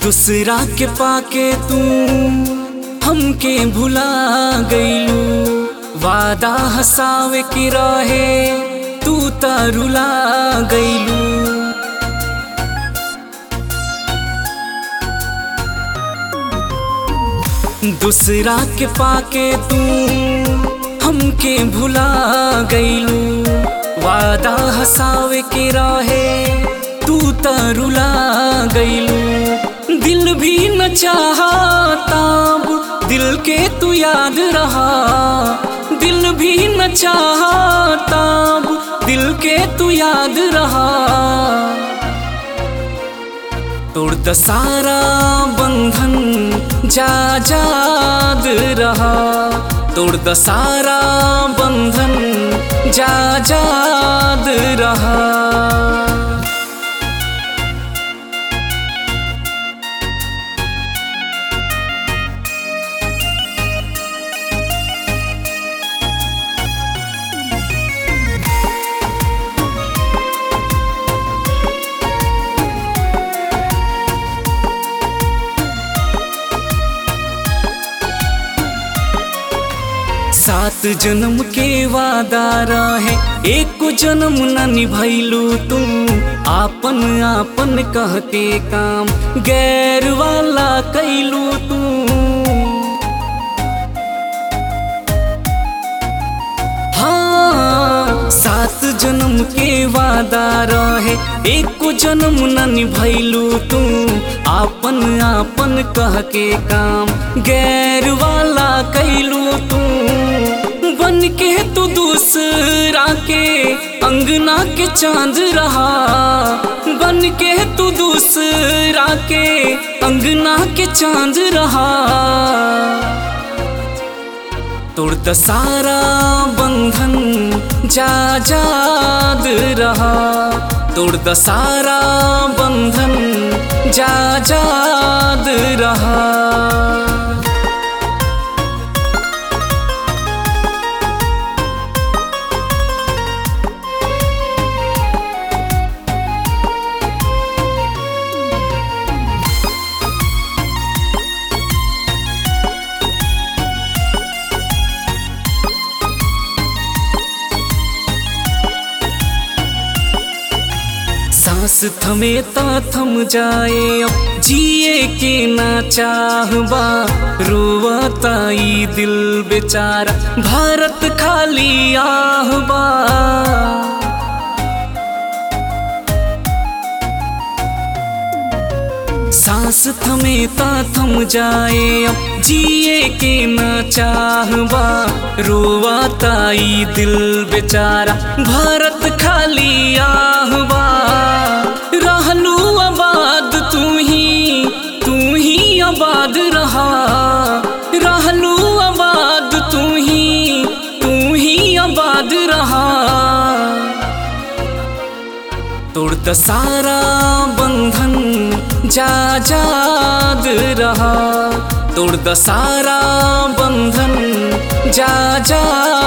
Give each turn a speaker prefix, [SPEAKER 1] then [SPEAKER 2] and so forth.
[SPEAKER 1] दूसरा के पाके तू हमके भुला गईलू। वादा हसावे के रहे तू त रुला गईलू। दूसरा के पाके तू हमके भुला गईलू। वादा हसावे के रहे तू त रुला गईलू। दिल भी न चाहता दिल के तू याद रहा। दिल भी न चाहता दिल के तू याद रहा। तोड़ द सारा बंधन जा जाद रहा। तोड़ द सारा बंधन जा जाद रहा। सात जन्म के वादा रहे एक जन्म न निभैलू तू। आपन आपन कह के काम गैर वाला कैलू तू। हाँ, सात जन्म के वादा रहे एक जन्म न निभैलू तू। आपन आपन कह के काम गैर वाला कैलू तू। बन के तू दूसरा के अंगना के चांद रहा। बन के तू दूसरा के अंगना के चांद रहा। तोड़ द सारा बंधन जा जाद रहा। तोड़ द सारा बंधन जा जाद रहा। सांस थमे ता थम जाए अब जिए के ना चाहबा। रोवता ई दिल बेचारा भारत खाली आहबा। सांस थमे ता थम जाए अब जिए के ना चाहबा। रोवता ई दिल बेचारा भारत खाली आहबा। रहलू आबाद तू ही आबाद रहा। रहलू आबाद तू ही आबाद रहा। तोड़ द सारा बंधन जा जाद रहा। तोड़ द सारा बंधन जा जाद